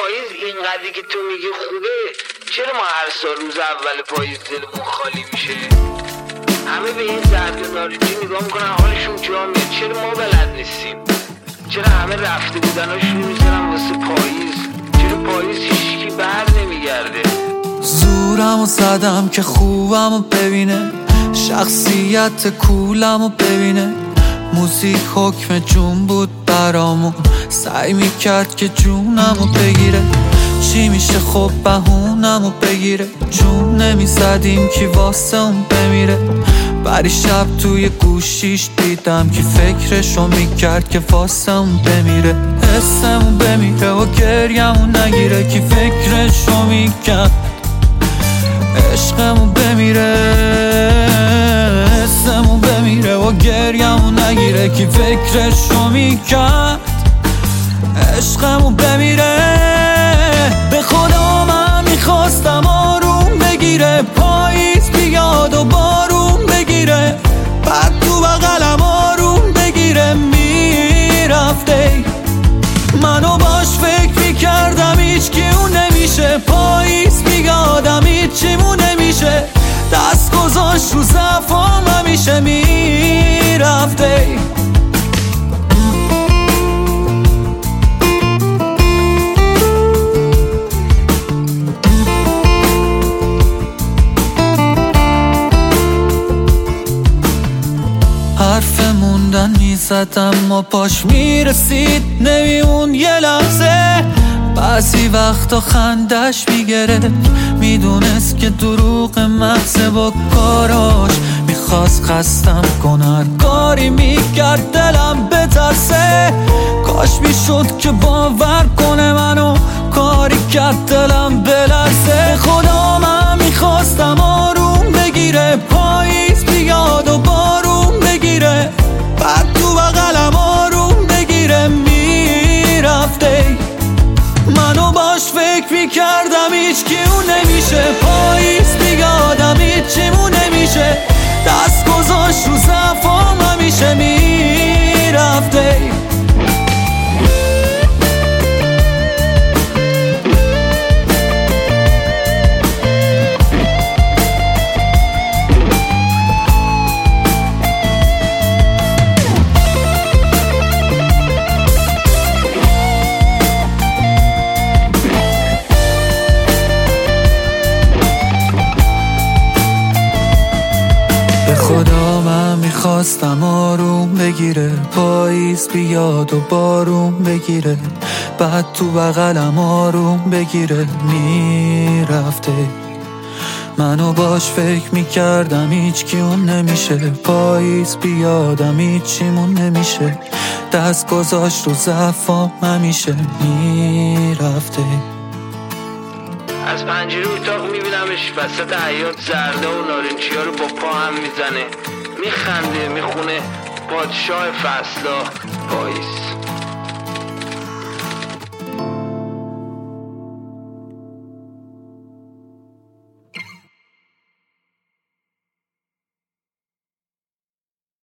پاییز اینقدری که تو میگی خوبه، چرا ما هر سال روز اول پاییز دلمون خالی میشه؟ همه به این زرد و نارنجی نگاه میکنن حالشون جا میاد، چرا ما بلد نیستیم؟ چرا همه رفته بودناشون میذارن واسه پاییز؟ چرا پاییز هیچکی بر نمیگرده؟ زورمو زدم که خوبمو ببینه، شخصیت کولمو ببینه. موزیک حکم جون بود برامون، سعی میکرد که جونمو بگیره. چی میشه خب بهونمو بگیره، جون نمیزدیم که واسه اون بمیره. بری شب توی گوشیش دیدم که فکرشو میکرد که واسه اون بمیره. حسمون بمیره و گریمون نگیره که فکرشو میکرد عشقمون بمیره. حسمون بمیره و گریمون نگیره که فکرشو میکرد عشقمون بمیره. به خدا من میخواستم آروم بگیره، پاییز بیاد و بارون بگیره، بعد تو بغلم آروم بگیره. میرفته منو باش فکر میکردم هیچکی اون نمیشه، پاییز بیادم هیچیمون نمیشه. دست گذاشت رو زفام همیشه میرفته. حرف موندن میزدم و پاش میرسید نمیمون یه لحظه. بعضی وقتا خندش میگرفت، میدونست که دروغ محضه با کاراش. میخواست خستم کنه، کاری میکرد دلم بترسه. کاش میشد که باور کنه منو، کاری کرد دلم بلرزه. خدا من میخواستم آروم بگیره، پاییز بیاد و بارون بگیره، بعد تو بغلم آروم بگیره. میرفته منو باش فکر میکردم هیچکی اون نمیشه، پاییز بیادم هیچیمون نمیشه. دست گذاشت رو زفام همیشه میرفته. خدا من میخواستم آروم بگیره، پاییز بیاد و بارون بگیره، بعد تو بغلم آروم بگیره. میرفته منو باش فکر میکردم هیچکی اون نمیشه، پاییز بیادم هیچیمون نمیشه. دست گذاشت رو زفام همیشه میرفته. از پنجره اتاق میبینمش وسط حیاط زرده و نارنجی ها رو با پا هم میزنه، میخنده، میخونه پادشاه فصلا پاییز.